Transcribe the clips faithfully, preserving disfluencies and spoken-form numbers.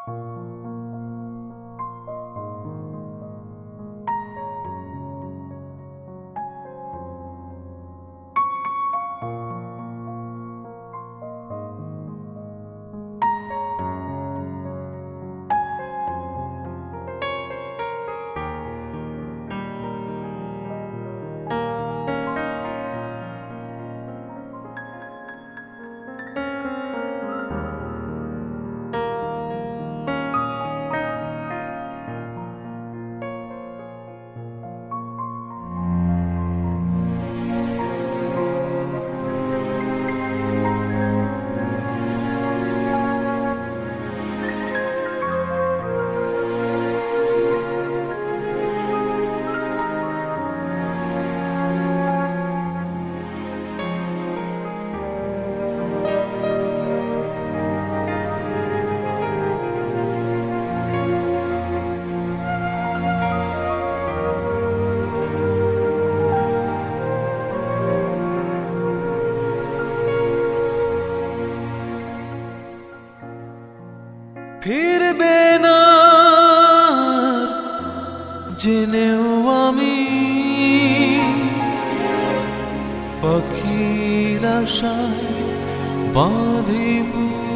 ফিরবে না জেনেও আমি পাখির আশায় বাঁধিব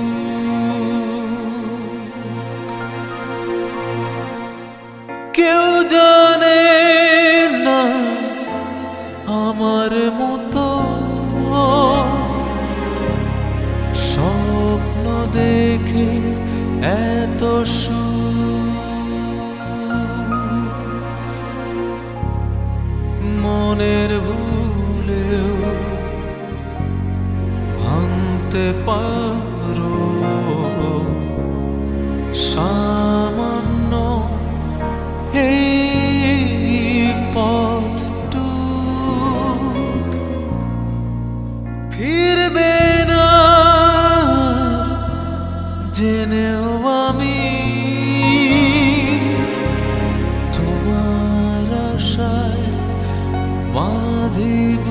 কেউ জানে না আমার মতো স্বপ্ন দেখে এত সুখ মনের ভুলেও ভাঙতে পারো সামান্য এই পথটুক ফিরবে না জেনেও আমি তোমার আশায় বাঁধিব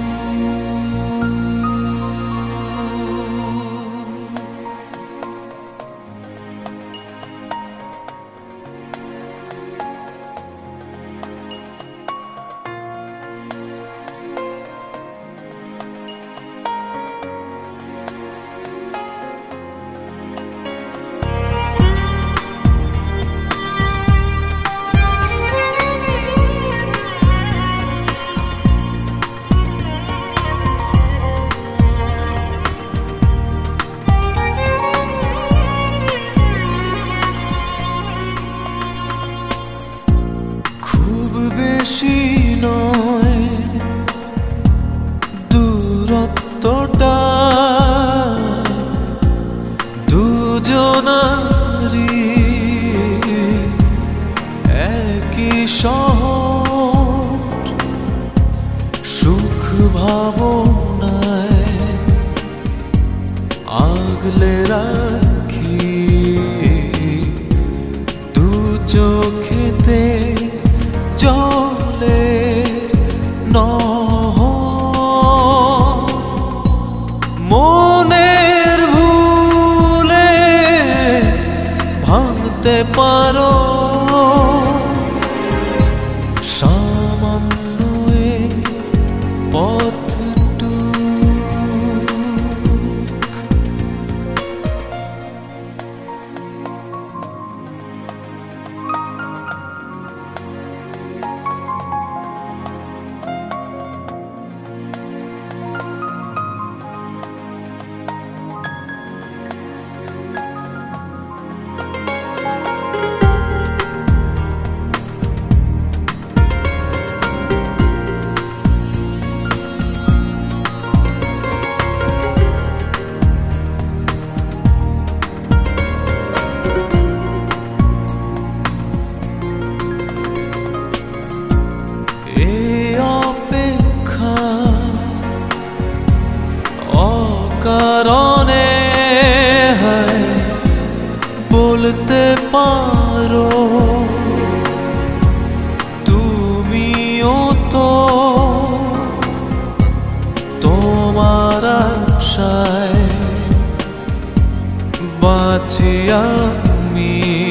বেশি নয় দূরত্বটা দুজনারি একই শহর সুখ ভাবনায় আগলে রাখি দু চোখেতে জলের নহর মনের ভুলে ভাঙতে পারো সামান্য এই পথটুক কারণে বলতে পারো তুমিও তো তোমার আশায় বাঁচি আমি জানি